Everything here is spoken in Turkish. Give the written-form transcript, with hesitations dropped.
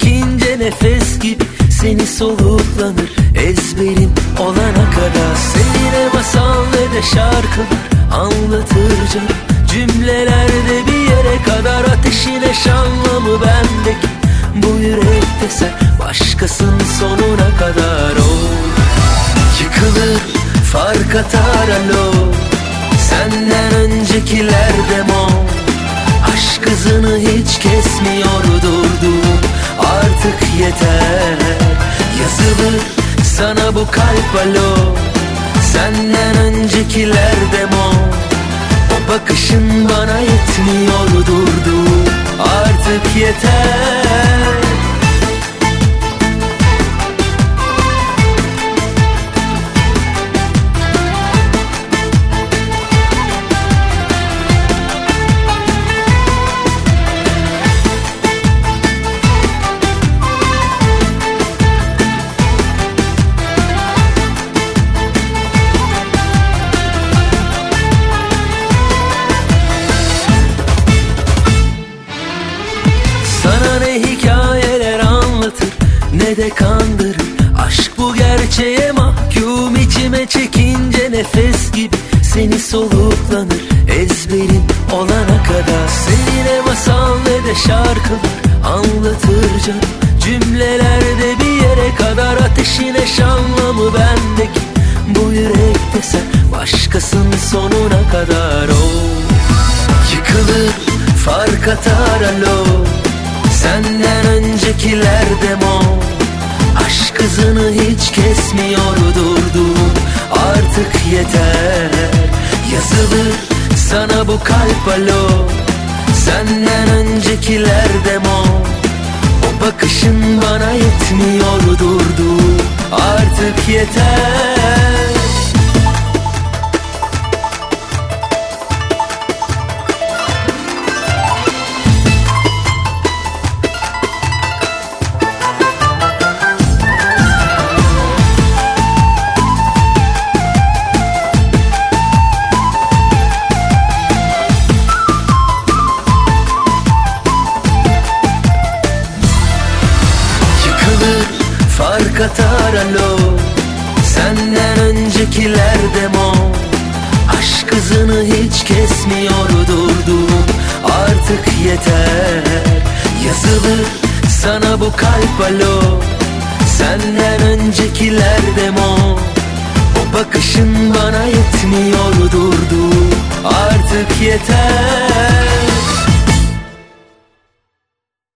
çekince nefes gibi seni soluklanır ezberim olana kadar. Seninle masal ve de şarkılar anlatırca cümlelerde bir yere kadar. Ateşine şanla mı bendeki bu yürekte sen başkasın sonuna kadar. O yıkılır fark atar alo, senden öncekiler demo. Aşk hızını hiç kesmiyor durdum, artık yeter. Yazılır sana bu kalp alo, senden öncekiler demo. O bakışın bana yetmiyor durdum, artık yeter. Ne de kandırır aşk bu gerçeğe mahkum. İçime çekince nefes gibi seni soluklanır ezberim olana kadar. Seninle masal ne de şarkılar anlatırca cümlelerde bir yere kadar. Ateşine şanla mı bendeki bu yürekte sen başkasın sonuna kadar. O yıkılır fark atar alo, senden öncekiler demo. Aşk hızını hiç kesmiyor durdum, artık yeter. Yazılır sana bu kalp alo, senden öncekiler demo. O bakışın bana yetmiyor durdum, artık yeter. Fark atar alo, senden öncekiler demo. Aşk hızını hiç kesmiyor durdum, artık yeter. Yazılır sana bu kalp alo, senden öncekiler demo. O bakışın bana yetmiyor durdum, artık yeter.